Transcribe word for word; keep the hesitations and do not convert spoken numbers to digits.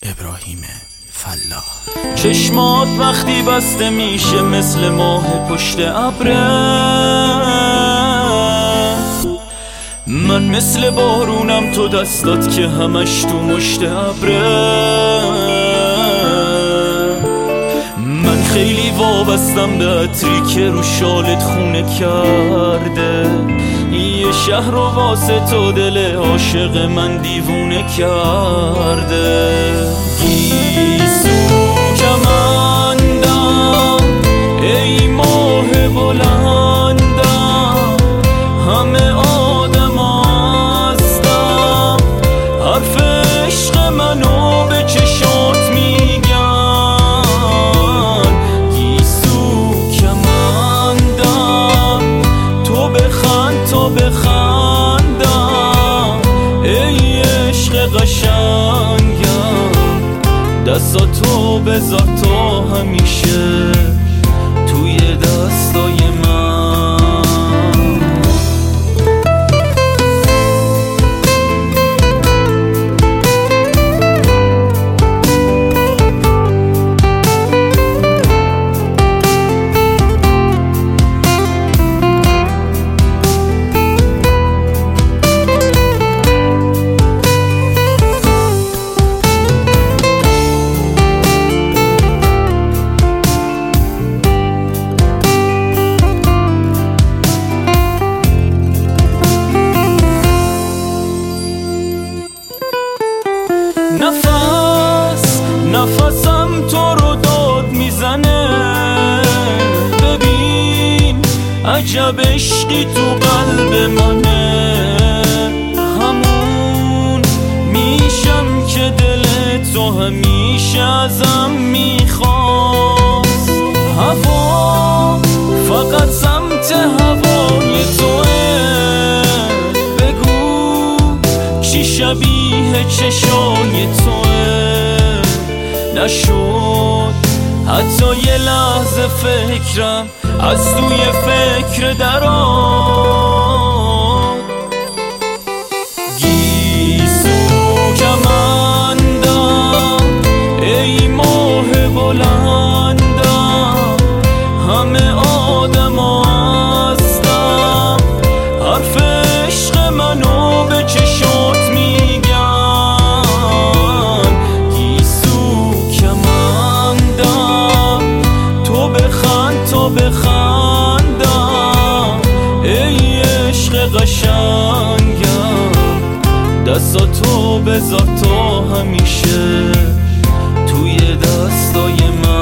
ابراهیم فلاح. چشمات وقتی بسته میشه مثل ماه پشت ابره، من مثل بارونم تو دستات که همش تو مشت ابره. من خیلی وابستم به عطری که رو شالت خونه کرده، یه شهر رو واسه تو دل عاشق من دیوونه کرده. گیسو کمندم ای ماه بلندم، همه آدم هستم حرف عشق منو به چشات میگن. گیسو کمندم تو بخند تو بخندم ای عشق قشنگم، دستاتو بذار تو همیشه توی دستای من. نفس نفسم تو رو داد میزنه، ببین عجب عشقی تو قلب منه. همون میشم که دل تو همیشه ازم میخواست. هوا فقط سمت هوای توه، بگو چی شبیه چشای توه. نشد حتی یه لحظه فکرم از توی فکر درآمد. گیسو کمندم ای ماه بلندم، همه آدم هستم حرف عشق منو به چشات میگن. گیسو کمندم تو بخند تو بخندم ای عشق قشنگم، دستاتو بذار تو همیشه توی دستای من.